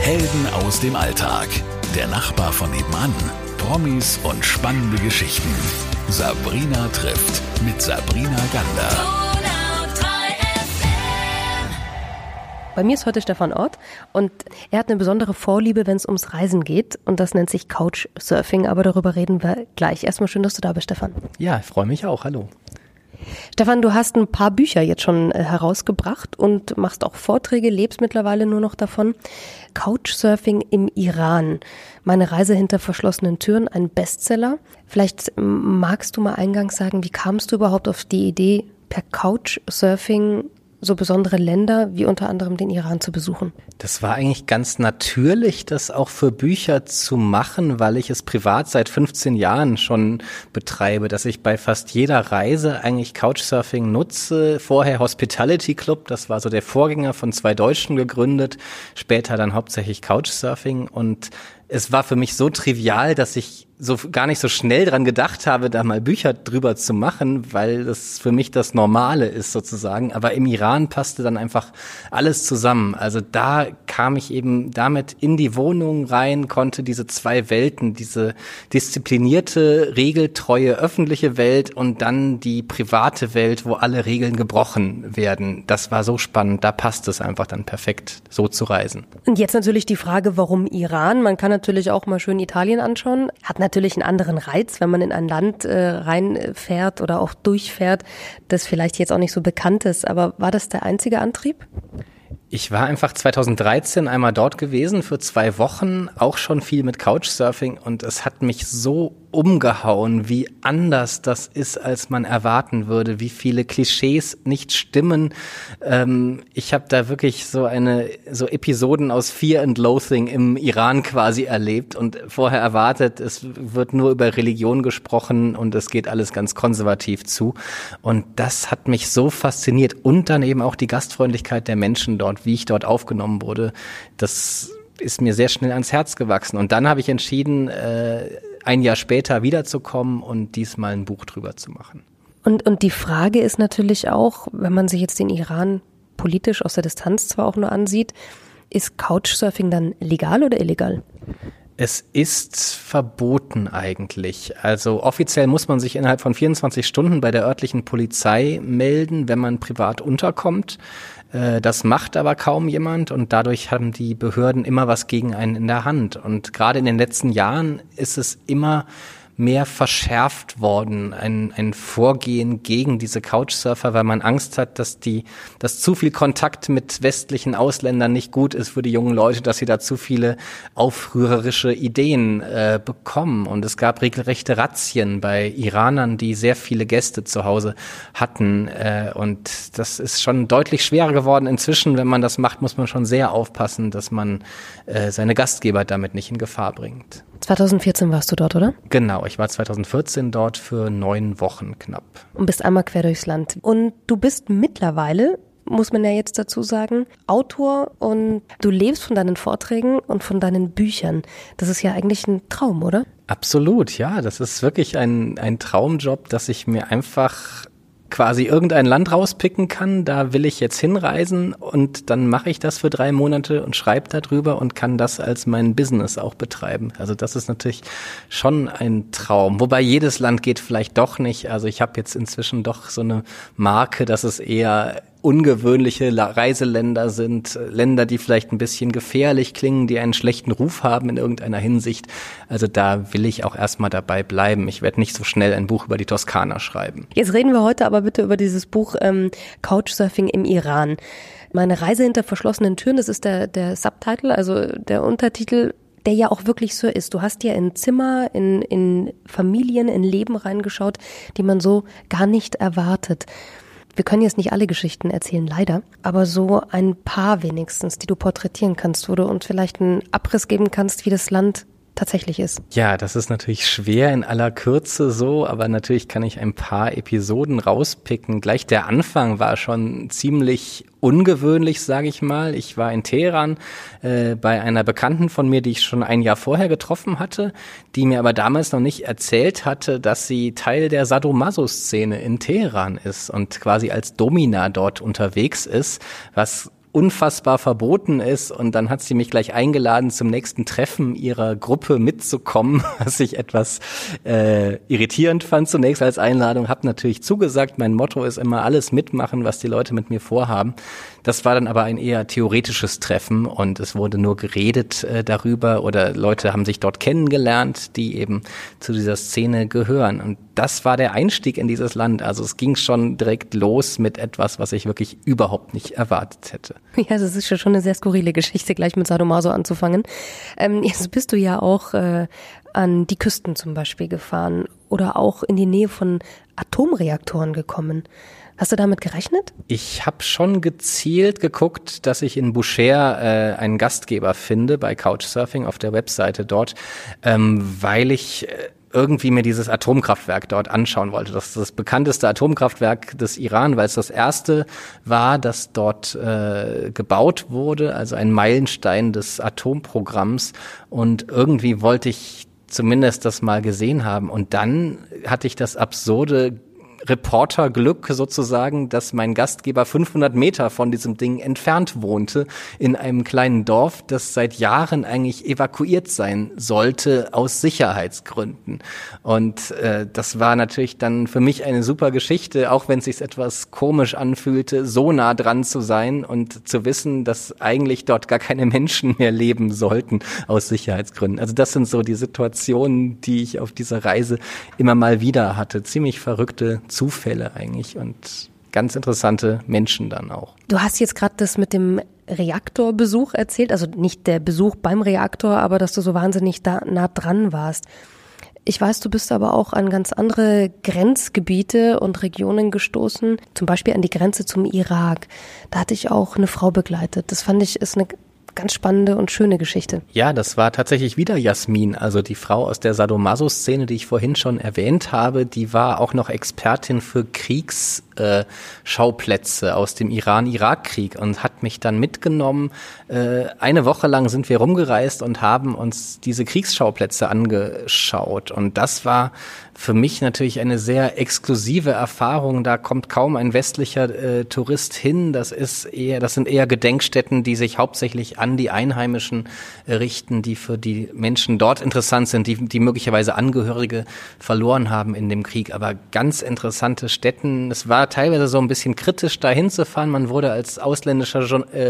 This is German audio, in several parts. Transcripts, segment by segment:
Helden aus dem Alltag. Der Nachbar von nebenan. Promis und spannende Geschichten. Sabrina trifft mit Sabrina Gander. Bei mir ist heute Stefan Ott und er hat eine besondere Vorliebe, wenn es ums Reisen geht, und das nennt sich Couchsurfing, aber darüber reden wir gleich. Erstmal schön, dass du da bist, Stefan. Ja, ich freue mich auch. Hallo. Stefan, du hast ein paar Bücher jetzt schon herausgebracht und machst auch Vorträge, lebst mittlerweile nur noch davon. Couchsurfing im Iran, meine Reise hinter verschlossenen Türen, ein Bestseller. Vielleicht magst du mal eingangs sagen, wie kamst du überhaupt auf die Idee, per Couchsurfing so besondere Länder wie unter anderem den Iran zu besuchen? Das war eigentlich ganz natürlich, das auch für Bücher zu machen, weil ich es privat seit 15 Jahren schon betreibe, dass ich bei fast jeder Reise eigentlich Couchsurfing nutze. Vorher Hospitality Club, das war so der Vorgänger von 2 Deutschen gegründet, später dann hauptsächlich Couchsurfing, und es war für mich so trivial, dass ich so gar nicht so schnell dran gedacht habe, da mal Bücher drüber zu machen, weil das für mich das Normale ist sozusagen. Aber im Iran passte dann einfach alles zusammen. Also da kam ich eben damit in die Wohnung rein, konnte diese 2 Welten, diese disziplinierte, regeltreue öffentliche Welt und dann die private Welt, wo alle Regeln gebrochen werden. Das war so spannend, da passt es einfach dann perfekt, so zu reisen. Und jetzt natürlich die Frage, warum Iran? Man kann natürlich auch mal schön Italien anschauen. Hat natürlich einen anderen Reiz, wenn man in ein Land reinfährt oder auch durchfährt, das vielleicht jetzt auch nicht so bekannt ist. Aber war das der einzige Antrieb? Ich war einfach 2013 einmal dort gewesen für 2 Wochen, auch schon viel mit Couchsurfing, und es hat mich so umgehauen, wie anders das ist, als man erwarten würde, wie viele Klischees nicht stimmen. Ich habe da wirklich so Episoden aus Fear and Loathing im Iran quasi erlebt und vorher erwartet, es wird nur über Religion gesprochen und es geht alles ganz konservativ zu. Und das hat mich so fasziniert, und dann eben auch die Gastfreundlichkeit der Menschen dort, wie ich dort aufgenommen wurde. Das ist mir sehr schnell ans Herz gewachsen. Und dann habe ich entschieden, ein Jahr später wiederzukommen und diesmal ein Buch drüber zu machen. Und die Frage ist natürlich auch, wenn man sich jetzt den Iran politisch aus der Distanz zwar auch nur ansieht, ist Couchsurfing dann legal oder illegal? Es ist verboten eigentlich. Also offiziell muss man sich innerhalb von 24 Stunden bei der örtlichen Polizei melden, wenn man privat unterkommt. Das macht aber kaum jemand, und dadurch haben die Behörden immer was gegen einen in der Hand. Und gerade in den letzten Jahren ist es immer mehr verschärft worden, ein Vorgehen gegen diese Couchsurfer, weil man Angst hat, dass zu viel Kontakt mit westlichen Ausländern nicht gut ist für die jungen Leute, dass sie da zu viele aufrührerische Ideen bekommen. Und es gab regelrechte Razzien bei Iranern, die sehr viele Gäste zu Hause hatten. Und das ist schon deutlich schwerer geworden. Inzwischen, wenn man das macht, muss man schon sehr aufpassen, dass man seine Gastgeber damit nicht in Gefahr bringt. 2014 warst du dort, oder? Genau, ich war 2014 dort für 9 Wochen knapp. Und bist einmal quer durchs Land. Und du bist mittlerweile, muss man ja jetzt dazu sagen, Autor, und du lebst von deinen Vorträgen und von deinen Büchern. Das ist ja eigentlich ein Traum, oder? Absolut, ja. Das ist wirklich ein Traumjob, dass ich mir einfach quasi irgendein Land rauspicken kann, da will ich jetzt hinreisen, und dann mache ich das für 3 Monate und schreibe darüber und kann das als mein Business auch betreiben. Also das ist natürlich schon ein Traum. Wobei jedes Land geht vielleicht doch nicht. Also ich habe jetzt inzwischen doch so eine Marke, dass es eher ungewöhnliche Reiseländer sind, Länder, die vielleicht ein bisschen gefährlich klingen, die einen schlechten Ruf haben in irgendeiner Hinsicht. Also da will ich auch erstmal dabei bleiben. Ich werde nicht so schnell ein Buch über die Toskana schreiben. Jetzt reden wir heute aber bitte über dieses Buch Couchsurfing im Iran. Meine Reise hinter verschlossenen Türen, das ist der Subtitle, also der Untertitel, der ja auch wirklich so ist. Du hast ja in Zimmer, in Familien, in Leben reingeschaut, die man so gar nicht erwartet. Wir können jetzt nicht alle Geschichten erzählen, leider, aber so ein paar wenigstens, die du porträtieren kannst, wo du uns vielleicht einen Abriss geben kannst, wie das Land tatsächlich ist. Ja, das ist natürlich schwer in aller Kürze so, aber natürlich kann ich ein paar Episoden rauspicken. Gleich der Anfang war schon ziemlich ungewöhnlich, sage ich mal. Ich war in Teheran bei einer Bekannten von mir, die ich schon ein Jahr vorher getroffen hatte, die mir aber damals noch nicht erzählt hatte, dass sie Teil der Sadomaso-Szene in Teheran ist und quasi als Domina dort unterwegs ist, was unfassbar verboten ist. Und dann hat sie mich gleich eingeladen, zum nächsten Treffen ihrer Gruppe mitzukommen, was ich etwas irritierend fand zunächst als Einladung. Habe natürlich zugesagt. Mein Motto ist immer alles mitmachen, was die Leute mit mir vorhaben. Das war dann aber ein eher theoretisches Treffen und es wurde nur geredet darüber oder Leute haben sich dort kennengelernt, die eben zu dieser Szene gehören. Und das war der Einstieg in dieses Land. Also es ging schon direkt los mit etwas, was ich wirklich überhaupt nicht erwartet hätte. Ja, das ist schon eine sehr skurrile Geschichte, gleich mit Sadomaso anzufangen. Jetzt bist du ja auch an die Küsten zum Beispiel gefahren oder auch in die Nähe von Atomreaktoren gekommen. Hast du damit gerechnet? Ich habe schon gezielt geguckt, dass ich in Boucher einen Gastgeber finde bei Couchsurfing auf der Webseite dort, weil ich irgendwie mir dieses Atomkraftwerk dort anschauen wollte. Das ist das bekannteste Atomkraftwerk des Iran, weil es das erste war, das dort gebaut wurde, also ein Meilenstein des Atomprogramms. Und irgendwie wollte ich zumindest das mal gesehen haben. Und dann hatte ich das absurde Reporterglück sozusagen, dass mein Gastgeber 500 Meter von diesem Ding entfernt wohnte, in einem kleinen Dorf, das seit Jahren eigentlich evakuiert sein sollte aus Sicherheitsgründen. Und das war natürlich dann für mich eine super Geschichte, auch wenn es sich etwas komisch anfühlte, so nah dran zu sein und zu wissen, dass eigentlich dort gar keine Menschen mehr leben sollten aus Sicherheitsgründen. Also das sind so die Situationen, die ich auf dieser Reise immer mal wieder hatte. Ziemlich verrückte Zufälle eigentlich und ganz interessante Menschen dann auch. Du hast jetzt gerade das mit dem Reaktorbesuch erzählt, also nicht der Besuch beim Reaktor, aber dass du so wahnsinnig nah dran warst. Ich weiß, du bist aber auch an ganz andere Grenzgebiete und Regionen gestoßen, zum Beispiel an die Grenze zum Irak. Da hatte ich auch eine Frau begleitet. Das fand ich ist eine ganz spannende und schöne Geschichte. Ja, das war tatsächlich wieder Jasmin, also die Frau aus der Sadomaso-Szene, die ich vorhin schon erwähnt habe, die war auch noch Expertin für Kriegsschauplätze aus dem Iran-Irak-Krieg und hat mich dann mitgenommen. Eine Woche lang sind wir rumgereist und haben uns diese Kriegsschauplätze angeschaut und das war für mich natürlich eine sehr exklusive Erfahrung. Da kommt kaum ein westlicher Tourist hin. Das sind eher Gedenkstätten, die sich hauptsächlich an die Einheimischen richten, die für die Menschen dort interessant sind, die möglicherweise Angehörige verloren haben in dem Krieg. Aber ganz interessante Stätten. Es war teilweise so ein bisschen kritisch, da hinzufahren. Man wurde als ausländischer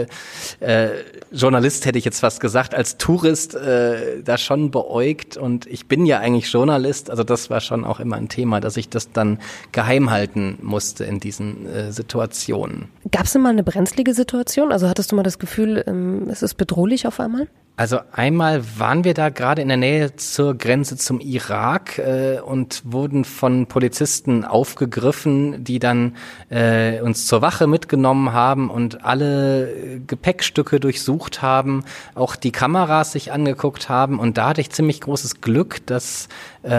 Journalist, hätte ich jetzt fast gesagt, als Tourist da schon beäugt. Und ich bin ja eigentlich Journalist, also das war schon auch immer ein Thema, dass ich das dann geheim halten musste in diesen Situationen. Gab es denn mal eine brenzlige Situation? Also hattest du mal das Gefühl, es ist bedrohlich auf einmal? Also einmal waren wir da gerade in der Nähe zur Grenze zum Irak und wurden von Polizisten aufgegriffen, die dann uns zur Wache mitgenommen haben und alle Gepäckstücke durchsucht haben, auch die Kameras sich angeguckt haben. Und da hatte ich ziemlich großes Glück, dass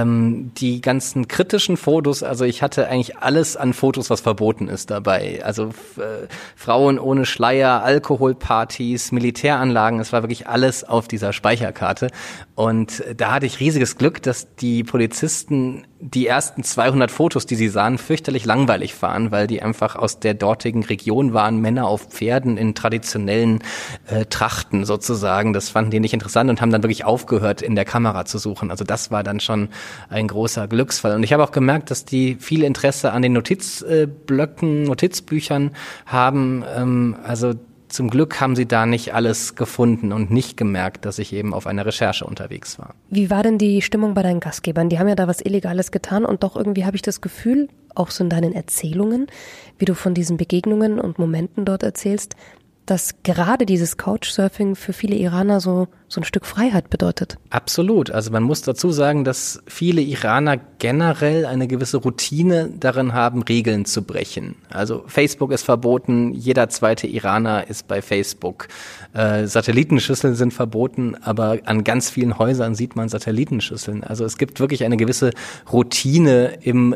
die ganzen kritischen Fotos, also ich hatte eigentlich alles an Fotos, was verboten ist dabei. Also Frauen ohne Schleier, Alkoholpartys, Militäranlagen, es war wirklich alles auf dieser Speicherkarte. Und da hatte ich riesiges Glück, dass die Polizisten die ersten 200 Fotos, die sie sahen, fürchterlich langweilig waren, weil die einfach aus der dortigen Region waren, Männer auf Pferden in traditionellen Trachten sozusagen. Das fanden die nicht interessant und haben dann wirklich aufgehört, in der Kamera zu suchen. Also das war dann schon ein großer Glücksfall. Und ich habe auch gemerkt, dass die viel Interesse an den Notizblöcken, Notizbüchern haben. Also zum Glück haben sie da nicht alles gefunden und nicht gemerkt, dass ich eben auf einer Recherche unterwegs war. Wie war denn die Stimmung bei deinen Gastgebern? Die haben ja da was Illegales getan und doch irgendwie habe ich das Gefühl, auch so in deinen Erzählungen, wie du von diesen Begegnungen und Momenten dort erzählst, dass gerade dieses Couchsurfing für viele Iraner so ein Stück Freiheit bedeutet. Absolut. Also man muss dazu sagen, dass viele Iraner generell eine gewisse Routine darin haben, Regeln zu brechen. Also Facebook ist verboten, jeder zweite Iraner ist bei Facebook. Satellitenschüsseln sind verboten, aber an ganz vielen Häusern sieht man Satellitenschüsseln. Also es gibt wirklich eine gewisse Routine im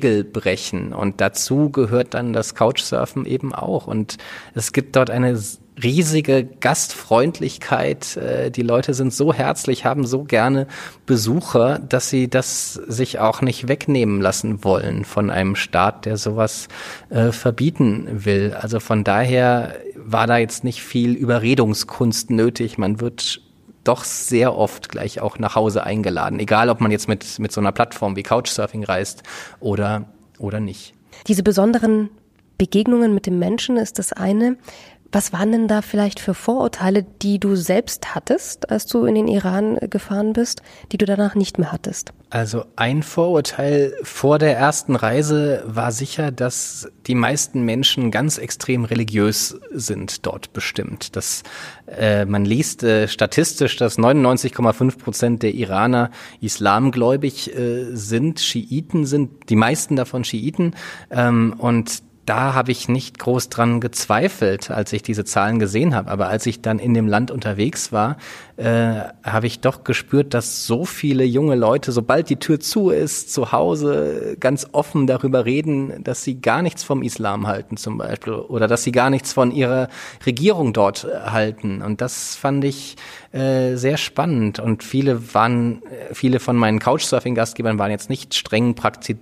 Regelbrechen und dazu gehört dann das Couchsurfen eben auch. Und es gibt dort eine riesige Gastfreundlichkeit. Die Leute sind so herzlich, haben so gerne Besucher, dass sie das sich auch nicht wegnehmen lassen wollen von einem Staat, der sowas verbieten will. Also von daher war da jetzt nicht viel Überredungskunst nötig. Man wird doch sehr oft gleich auch nach Hause eingeladen, egal ob man jetzt mit so einer Plattform wie Couchsurfing reist oder nicht. Diese besonderen Begegnungen mit dem Menschen ist das eine. Was waren denn da vielleicht für Vorurteile, die du selbst hattest, als du in den Iran gefahren bist, die du danach nicht mehr hattest? Also ein Vorurteil vor der ersten Reise war sicher, dass die meisten Menschen ganz extrem religiös sind dort bestimmt. Man liest statistisch, dass 99,5% der Iraner islamgläubig sind, Schiiten sind, die meisten davon Schiiten, und da habe ich nicht groß dran gezweifelt, als ich diese Zahlen gesehen habe. Aber als ich dann in dem Land unterwegs war, habe ich doch gespürt, dass so viele junge Leute, sobald die Tür zu ist, zu Hause ganz offen darüber reden, dass sie gar nichts vom Islam halten zum Beispiel oder dass sie gar nichts von ihrer Regierung dort halten. Und das fand ich sehr spannend. Und viele von meinen Couchsurfing-Gastgebern waren jetzt nicht streng praktizierende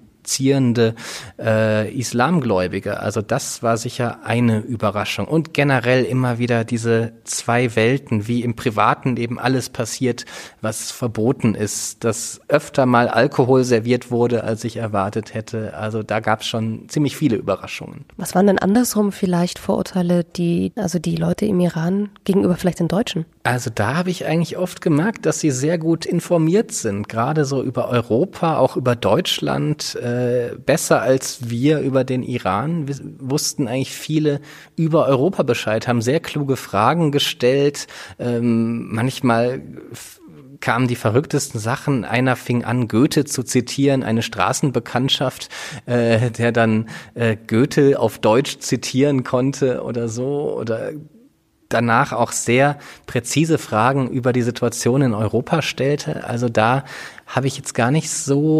Islamgläubige. Also das war sicher eine Überraschung. Und generell immer wieder diese zwei Welten, wie im Privaten eben alles passiert, was verboten ist, dass öfter mal Alkohol serviert wurde, als ich erwartet hätte. Also da gab es schon ziemlich viele Überraschungen. Was waren denn andersrum vielleicht Vorurteile, die Leute im Iran gegenüber vielleicht den Deutschen? Also da habe ich eigentlich oft gemerkt, dass sie sehr gut informiert sind, gerade so über Europa, auch über Deutschland, besser als wir über den Iran. Wussten eigentlich viele über Europa Bescheid, haben sehr kluge Fragen gestellt. Manchmal kamen die verrücktesten Sachen. Einer fing an, Goethe zu zitieren, eine Straßenbekanntschaft, der dann Goethe auf Deutsch zitieren konnte oder so, oder danach auch sehr präzise Fragen über die Situation in Europa stellte. Also da habe ich jetzt gar nicht so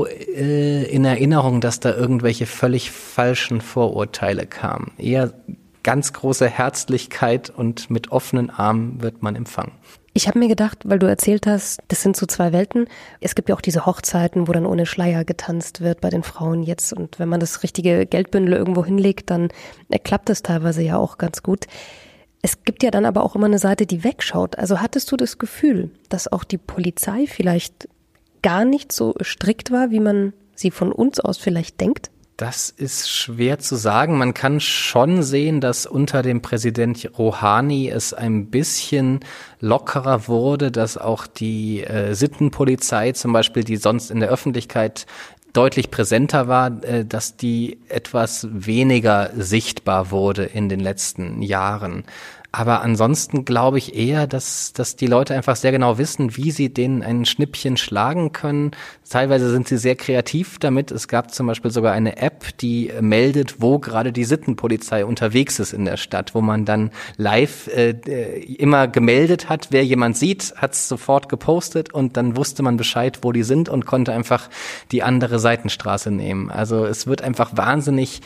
in Erinnerung, dass da irgendwelche völlig falschen Vorurteile kamen. Eher ganz große Herzlichkeit und mit offenen Armen wird man empfangen. Ich habe mir gedacht, weil du erzählt hast, das sind so zwei Welten. Es gibt ja auch diese Hochzeiten, wo dann ohne Schleier getanzt wird bei den Frauen jetzt. Und wenn man das richtige Geldbündel irgendwo hinlegt, dann klappt das teilweise ja auch ganz gut. Es gibt ja dann aber auch immer eine Seite, die wegschaut. Also hattest du das Gefühl, dass auch die Polizei vielleicht gar nicht so strikt war, wie man sie von uns aus vielleicht denkt? Das ist schwer zu sagen. Man kann schon sehen, dass unter dem Präsident Rouhani es ein bisschen lockerer wurde, dass auch die Sittenpolizei zum Beispiel, die sonst in der Öffentlichkeit deutlich präsenter war, dass die etwas weniger sichtbar wurde in den letzten Jahren. Aber ansonsten glaube ich eher, dass die Leute einfach sehr genau wissen, wie sie denen ein Schnippchen schlagen können. Teilweise sind sie sehr kreativ damit. Es gab zum Beispiel sogar eine App, die meldet, wo gerade die Sittenpolizei unterwegs ist in der Stadt, wo man dann live immer gemeldet hat, wer jemand sieht, hat es sofort gepostet und dann wusste man Bescheid, wo die sind und konnte einfach die andere Seitenstraße nehmen. Also es wird einfach wahnsinnig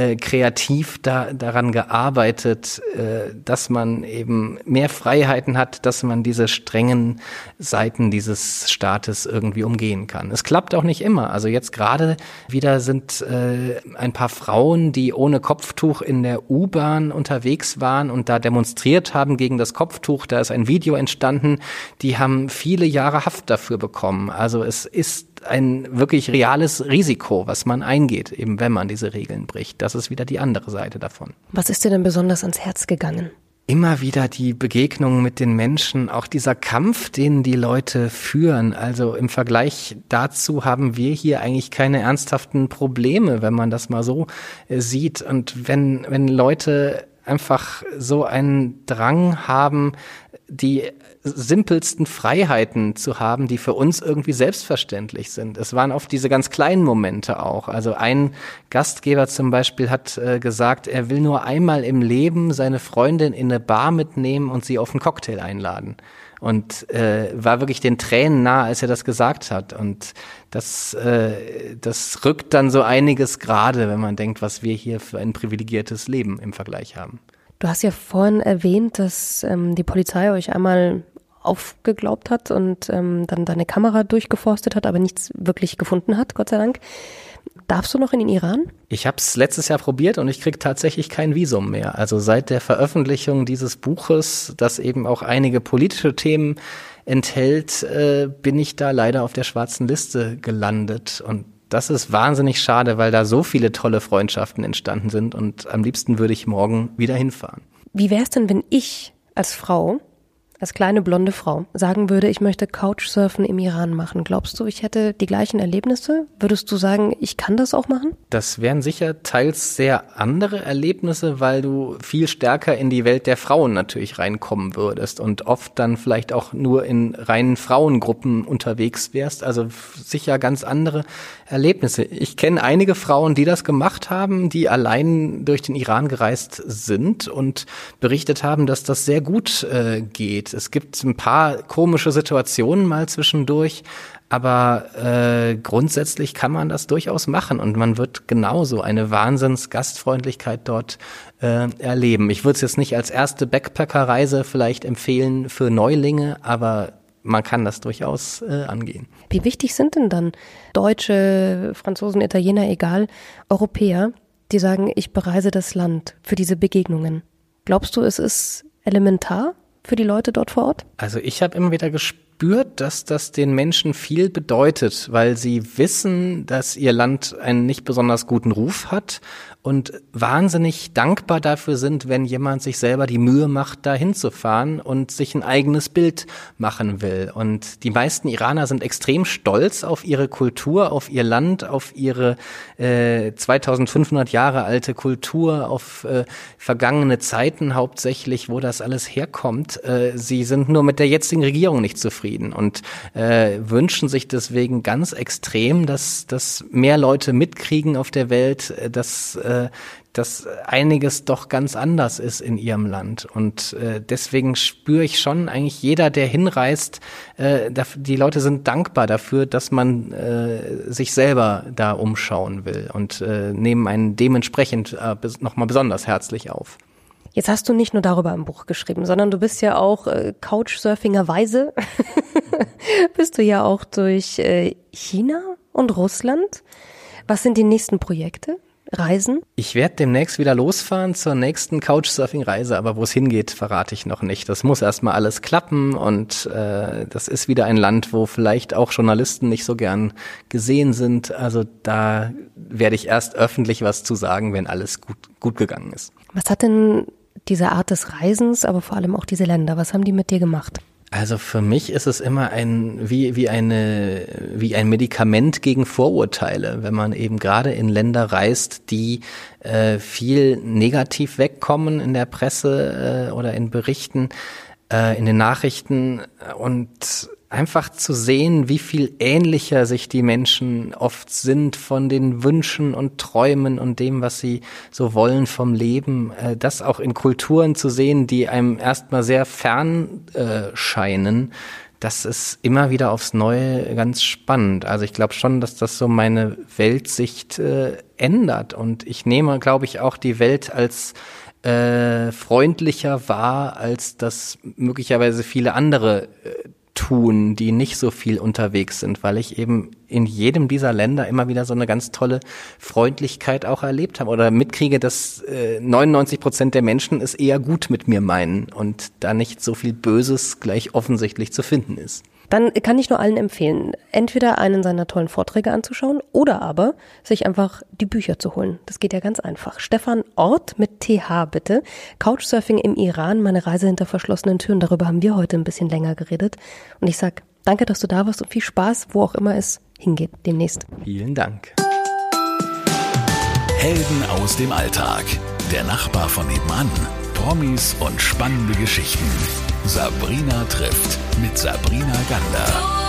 kreativ daran gearbeitet, dass man eben mehr Freiheiten hat, dass man diese strengen Seiten dieses Staates irgendwie umgehen kann. Es klappt auch nicht immer. Also jetzt gerade wieder sind ein paar Frauen, die ohne Kopftuch in der U-Bahn unterwegs waren und da demonstriert haben gegen das Kopftuch. Da ist ein Video entstanden. Die haben viele Jahre Haft dafür bekommen. Also es ist ein wirklich reales Risiko, was man eingeht, eben wenn man diese Regeln bricht. Das ist wieder die andere Seite davon. Was ist dir denn besonders ans Herz gegangen? Immer wieder die Begegnungen mit den Menschen, auch dieser Kampf, den die Leute führen. Also im Vergleich dazu haben wir hier eigentlich keine ernsthaften Probleme, wenn man das mal so sieht. Und wenn Leute einfach so einen Drang haben, die simpelsten Freiheiten zu haben, die für uns irgendwie selbstverständlich sind. Es waren oft diese ganz kleinen Momente auch. Also ein Gastgeber zum Beispiel hat gesagt, er will nur einmal im Leben seine Freundin in eine Bar mitnehmen und sie auf einen Cocktail einladen. Und war wirklich den Tränen nah, als er das gesagt hat. Und das rückt dann so einiges gerade, wenn man denkt, was wir hier für ein privilegiertes Leben im Vergleich haben. Du hast ja vorhin erwähnt, dass die Polizei euch einmal aufgeglaubt hat und dann deine Kamera durchgeforstet hat, aber nichts wirklich gefunden hat, Gott sei Dank. Darfst du noch in den Iran? Ich habe es letztes Jahr probiert und ich kriege tatsächlich kein Visum mehr. Also seit der Veröffentlichung dieses Buches, das eben auch einige politische Themen enthält, bin ich da leider auf der schwarzen Liste gelandet. Und das ist wahnsinnig schade, weil da so viele tolle Freundschaften entstanden sind und am liebsten würde ich morgen wieder hinfahren. Wie wäre es denn, wenn ich als Frau, als kleine blonde Frau, sagen würde, ich möchte Couchsurfen im Iran machen? Glaubst du, ich hätte die gleichen Erlebnisse? Würdest du sagen, ich kann das auch machen? Das wären sicher teils sehr andere Erlebnisse, weil du viel stärker in die Welt der Frauen natürlich reinkommen würdest und oft dann vielleicht auch nur in reinen Frauengruppen unterwegs wärst. Also sicher ganz andere Erlebnisse. Ich kenne einige Frauen, die das gemacht haben, die allein durch den Iran gereist sind und berichtet haben, dass das sehr gut geht. Es gibt ein paar komische Situationen mal zwischendurch, aber grundsätzlich kann man das durchaus machen und man wird genauso eine Wahnsinns-Gastfreundlichkeit dort erleben. Ich würde es jetzt nicht als erste Backpacker-Reise vielleicht empfehlen für Neulinge, aber man kann das durchaus angehen. Wie wichtig sind denn dann Deutsche, Franzosen, Italiener, egal, Europäer, die sagen, ich bereise das Land für diese Begegnungen? Glaubst du, es ist elementar für die Leute dort vor Ort? Also ich habe immer wieder gespürt, dass das den Menschen viel bedeutet, weil sie wissen, dass ihr Land einen nicht besonders guten Ruf hat und wahnsinnig dankbar dafür sind, wenn jemand sich selber die Mühe macht, da hinzufahren und sich ein eigenes Bild machen will. Und die meisten Iraner sind extrem stolz auf ihre Kultur, auf ihr Land, auf ihre 2500 Jahre alte Kultur, auf vergangene Zeiten hauptsächlich, wo das alles herkommt. Sie sind nur mit der jetzigen Regierung nicht zufrieden und wünschen sich deswegen ganz extrem, dass mehr Leute mitkriegen auf der Welt, dass einiges doch ganz anders ist in ihrem Land. Und deswegen spüre ich schon, eigentlich jeder, der hinreist, die Leute sind dankbar dafür, dass man sich selber da umschauen will und nehmen einen dementsprechend nochmal besonders herzlich auf. Jetzt hast du nicht nur darüber ein Buch geschrieben, sondern du bist ja auch Couchsurfingerweise, bist du ja auch durch China und Russland. Was sind die nächsten Projekte? Reisen? Ich werde demnächst wieder losfahren zur nächsten Couchsurfing-Reise, aber wo es hingeht, verrate ich noch nicht. Das muss erstmal alles klappen und das ist wieder ein Land, wo vielleicht auch Journalisten nicht so gern gesehen sind. Also da werde ich erst öffentlich was zu sagen, wenn alles gut gegangen ist. Was hat denn diese Art des Reisens, aber vor allem auch diese Länder, was haben die mit dir gemacht? Also für mich ist es immer wie ein Medikament gegen Vorurteile, wenn man eben gerade in Länder reist, die viel negativ wegkommen in der Presse oder in Berichten, in den Nachrichten und einfach zu sehen, wie viel ähnlicher sich die Menschen oft sind von den Wünschen und Träumen und dem, was sie so wollen vom Leben. Das auch in Kulturen zu sehen, die einem erstmal sehr fern scheinen, das ist immer wieder aufs Neue ganz spannend. Also ich glaube schon, dass das so meine Weltsicht ändert. Und ich nehme, glaube ich, auch die Welt als freundlicher wahr, als das möglicherweise viele andere tun, die nicht so viel unterwegs sind, weil ich eben in jedem dieser Länder immer wieder so eine ganz tolle Freundlichkeit auch erlebt habe oder mitkriege, dass 99% der Menschen es eher gut mit mir meinen und da nicht so viel Böses gleich offensichtlich zu finden ist. Dann kann ich nur allen empfehlen, entweder einen seiner tollen Vorträge anzuschauen oder aber sich einfach die Bücher zu holen. Das geht ja ganz einfach. Stefan Orth mit TH bitte. Couchsurfing im Iran, meine Reise hinter verschlossenen Türen. Darüber haben wir heute ein bisschen länger geredet. Und ich sag danke, dass du da warst und viel Spaß, wo auch immer es hingeht demnächst. Vielen Dank. Helden aus dem Alltag. Der Nachbar von nebenan. Promis und spannende Geschichten. Sabrina trifft mit Sabrina Gander.